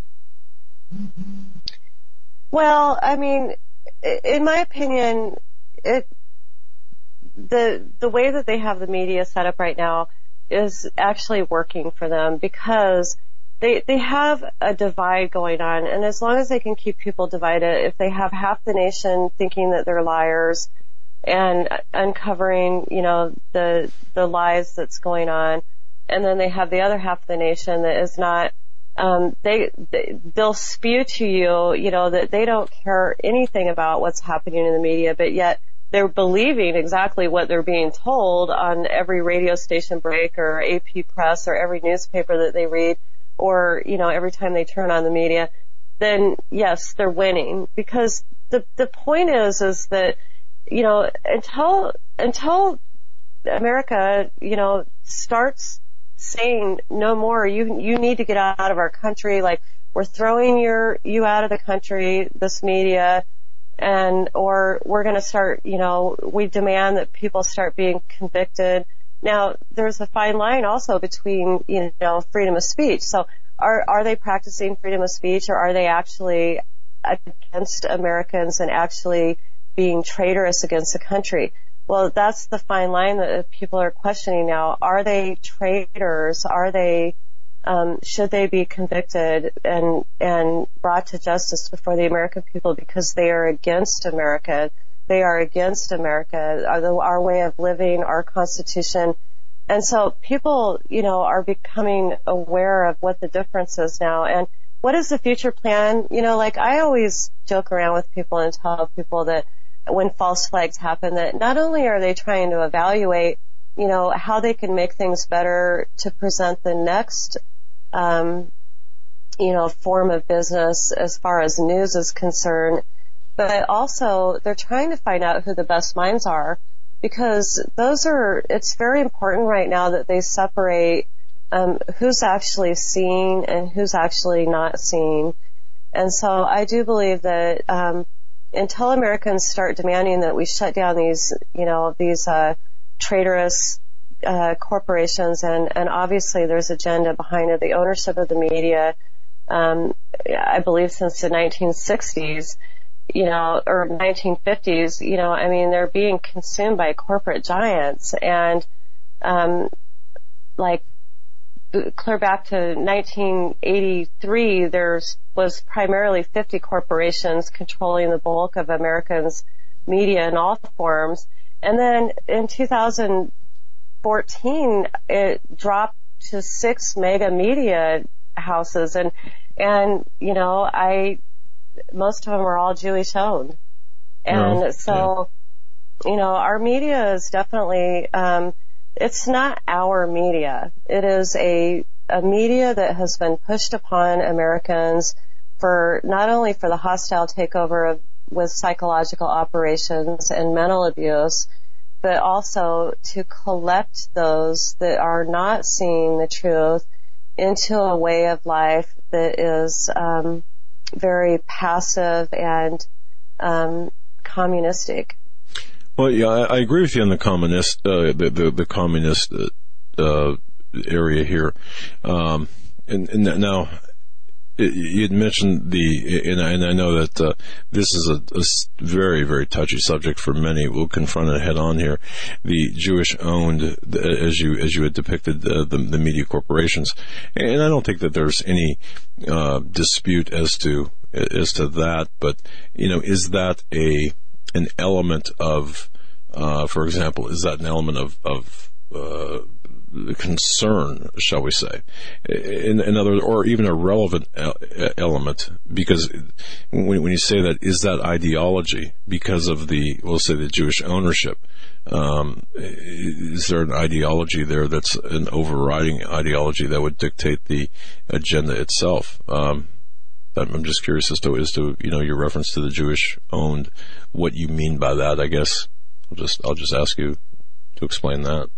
Well, I mean, in my opinion, it the the way that they have the media set up right now is actually working for them because they they have a divide going on, and as long as they can keep people divided, if they have half the nation thinking that they're liars and uncovering, you know, the the lies that's going on, and then they have the other half of the nation that is not, um, they, they, they'll spew to you, you know, that they don't care anything about what's happening in the media, but yet they're believing exactly what they're being told on every radio station break or A P Press or every newspaper that they read, or, you know, every time they turn on the media. Then yes, they're winning, because the, the point is, is that, you know, until, until America, you know, starts saying no more. You you need to get out of our country. Like, we're throwing your you out of the country, this media, and or we're going to start. You know, we demand that people start being convicted. Now, there's a fine line also between, you know, freedom of speech. So, are are they practicing freedom of speech, or are they actually against Americans and actually being traitorous against the country? Well, that's the fine line that people are questioning now. Are they traitors? Are they, um, should they be convicted and, and brought to justice before the American people because they are against America? They are against America, our, our way of living, our Constitution. And so people, you know, are becoming aware of what the difference is now. And what is the future plan? You know, like, I always joke around with people and tell people that when false flags happen, that not only are they trying to evaluate, you know, how they can make things better to present the next, um, you know, form of business as far as news is concerned, but also they're trying to find out who the best minds are, because those are, it's very important right now that they separate um, who's actually seeing and who's actually not seeing. And so I do believe that um, until Americans start demanding that we shut down these, you know, these uh, traitorous uh, corporations, and, and obviously there's agenda behind it, the ownership of the media, um, I believe since the nineteen sixties, you know, or nineteen fifties, you know, I mean, they're being consumed by corporate giants. And, um, like, clear back to nineteen eighty-three, there was primarily fifty corporations controlling the bulk of Americans' media in all forms. And then in two thousand fourteen, it dropped to six mega media houses. And, and, you know, I, most of them are all Jewish owned. And oh, so, yeah. you know, our media is definitely, um, it's not our media. It is a, a media that has been pushed upon Americans for not only for the hostile takeover of, with psychological operations and mental abuse, but also to collect those that are not seeing the truth into a way of life that is um, very passive and um, communistic. Well, yeah, I, I agree with you on the communist, uh, the, the, the communist uh, uh, area here. Um, and, and now, you'd mentioned the, and I, and I know that uh, this is a, a very, very touchy subject for many. We'll confront it head on here. The Jewish-owned, as you as you had depicted, uh, the, the media corporations, and I don't think that there's any uh, dispute as to as to that. But you know, is that a an element of, uh, for example, is that an element of, of uh, concern, shall we say, in, in other, or even a relevant element? Because when, when you say that, is that ideology because of the, we'll say, the Jewish ownership? Um, is there an ideology there that's an overriding ideology that would dictate the agenda itself? Um, I'm just curious as to, as to, you know, your reference to the Jewish-owned, what you mean by that. I guess I'll just, I'll just ask you to explain that.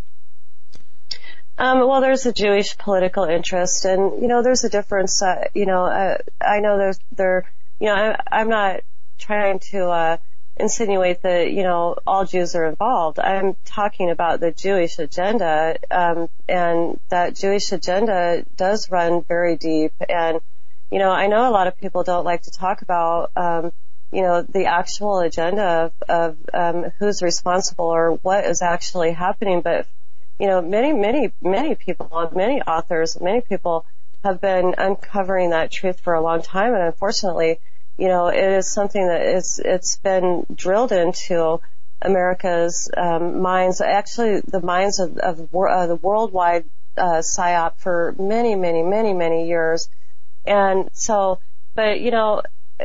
Um, well, there's a Jewish political interest, and, you know, there's a difference, uh, you know, uh, I know there's, there, you know, I, I'm not trying to, uh, insinuate that, you know, all Jews are involved. I'm talking about the Jewish agenda, um, and that Jewish agenda does run very deep. And, you know, I know a lot of people don't like to talk about, um, you know, the actual agenda of, of um, who's responsible or what is actually happening, but, you know, many, many, many people, many authors, many people have been uncovering that truth for a long time, and unfortunately, you know, it is something that is, it's been drilled into America's um, minds, actually the minds of, of uh, the worldwide uh, psyop for many, many, many, many years. And so, but, you know,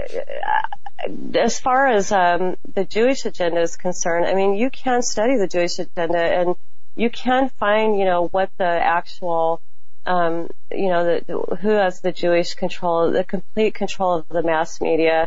as far as um, the Jewish agenda is concerned, I mean, you can study the Jewish agenda and you can find, you know, what the actual, um, you know, the, who has the Jewish control, the complete control of the mass media.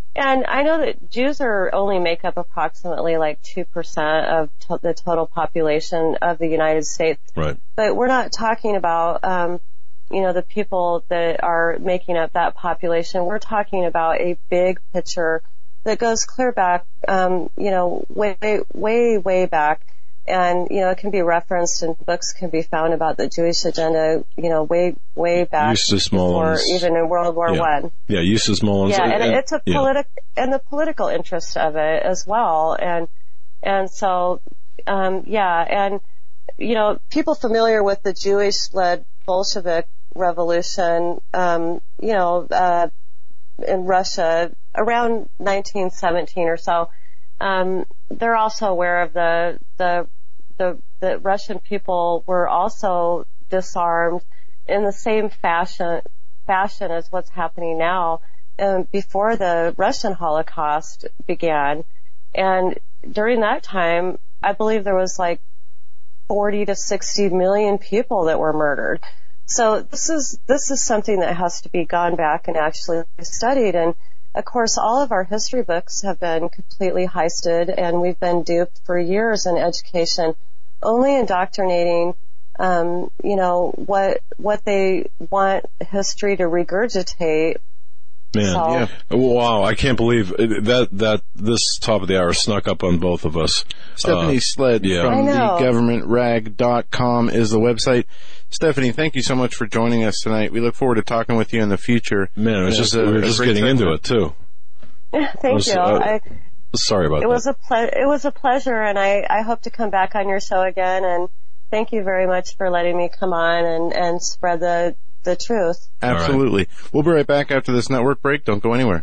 And I know that Jews are only make up approximately like two percent of to- the total population of the United States. Right. But we're not talking about, um, you know, the people that are making up that population. We're talking about a big picture that goes clear back, um, you know, way, way, way back. And, you know, it can be referenced and books can be found about the Jewish agenda, you know, way, way back Eustace before Mullins. even in World War yeah. One. Yeah, Eustace Mullins. Yeah, and, and it's a yeah. politic, and the political interest of it as well. And, and so, um, yeah, and, you know, people familiar with the Jewish-led Bolshevik revolution, um, you know, uh, in Russia around nineteen seventeen or so, um, they're also aware of the, the, the, the Russian people were also disarmed in the same fashion, fashion as what's happening now, um, before the Russian Holocaust began. And during that time, I believe there was like forty to sixty million people that were murdered. So this is, this is something that has to be gone back and actually studied. And of course, all of our history books have been completely heisted, and we've been duped for years in education, only indoctrinating, um, you know, what, what they want history to regurgitate. Man, so, yeah. Wow, I can't believe that, that this top of the hour snuck up on both of us. Stephanie uh, Sled yeah. from I know. the government rag dot com is the website. Stephanie, thank you so much for joining us tonight. We look forward to talking with you in the future. Man, it was It just, was a- we were a just great getting into segment. it, too. Thank was, you. uh, I, Sorry about it that. was a ple- it was a pleasure, and I, I hope to come back on your show again. And thank you very much for letting me come on and, and spread the, the truth. Absolutely. Right. We'll be right back after this network break. Don't go anywhere.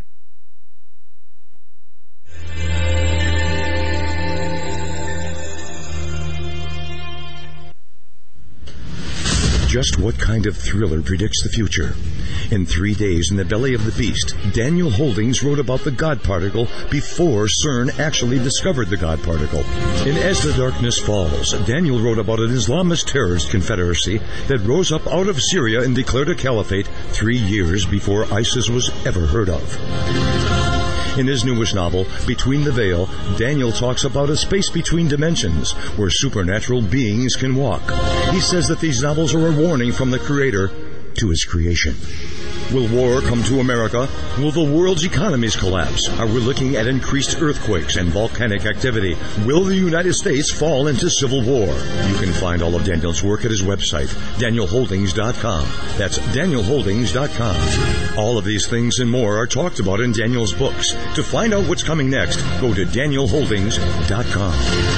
Just what kind of thriller predicts the future? In Three Days in the Belly of the Beast, Daniel Holdings wrote about the God particle before CERN actually discovered the God particle. In As the Darkness Falls, Daniel wrote about an Islamist terrorist confederacy that rose up out of Syria and declared a caliphate three years before ISIS was ever heard of. In his newest novel, Between the Veil, Daniel talks about a space between dimensions where supernatural beings can walk. He says that these novels are a warning from the Creator to his creation. Will war come to America? Will the world's economies collapse? Are we looking at increased earthquakes and volcanic activity? Will the United States fall into civil war? You can find all of Daniel's work at his website, daniel holdings dot com. That's daniel holdings dot com. All of these things and more are talked about in Daniel's books. To find out what's coming next, go to daniel holdings dot com.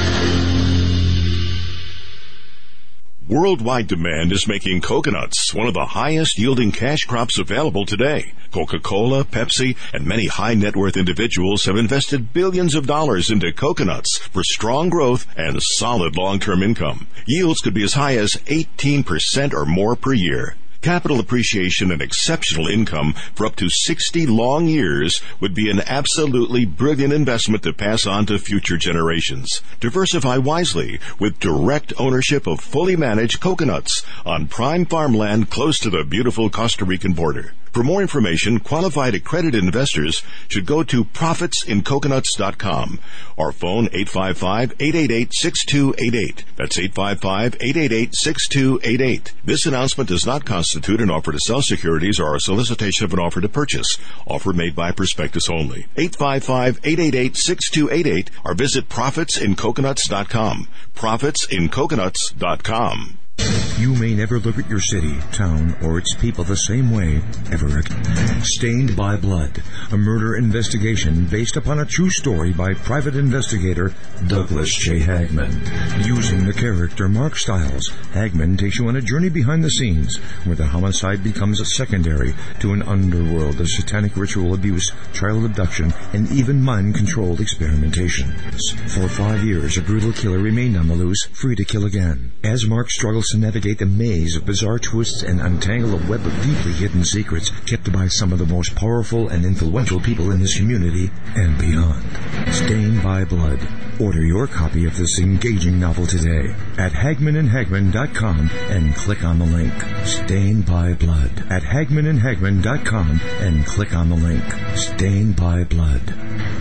Worldwide demand is making coconuts one of the highest yielding cash crops available today. Coca-Cola, Pepsi, and many high net worth individuals have invested billions of dollars into coconuts for strong growth and solid long-term income. Yields could be as high as eighteen percent or more per year. Capital appreciation and exceptional income for up to sixty long years would be an absolutely brilliant investment to pass on to future generations. Diversify wisely with direct ownership of fully managed coconuts on prime farmland close to the beautiful Costa Rican border. For more information, qualified accredited investors should go to profits in coconuts dot com or phone eight five five, eight eight eight, six two eight eight. That's eight five five, eight eight eight, six two eight eight. This announcement does not constitute an offer to sell securities or a solicitation of an offer to purchase. Offer made by prospectus only. eight five five, eight eight eight, six two eight eight or visit profits in coconuts dot com. profits in coconuts dot com. You may never look at your city, town, or its people the same way ever again. Stained by Blood, a murder investigation based upon a true story by private investigator Douglas J. Hagman. Using the character Mark Stiles, Hagman takes you on a journey behind the scenes where the homicide becomes a secondary to an underworld of satanic ritual abuse, child abduction, and even mind-controlled experimentation. For five years, a brutal killer remained on the loose, free to kill again. As Mark struggles to navigate navigate the maze of bizarre twists and untangle a web of deeply hidden secrets kept by some of the most powerful and influential people in this community and beyond. Stained by Blood. Order your copy of this engaging novel today at Hagman and Hagman dot com and click on the link. Stained by Blood at Hagman and Hagman dot com and click on the link. Stained by Blood.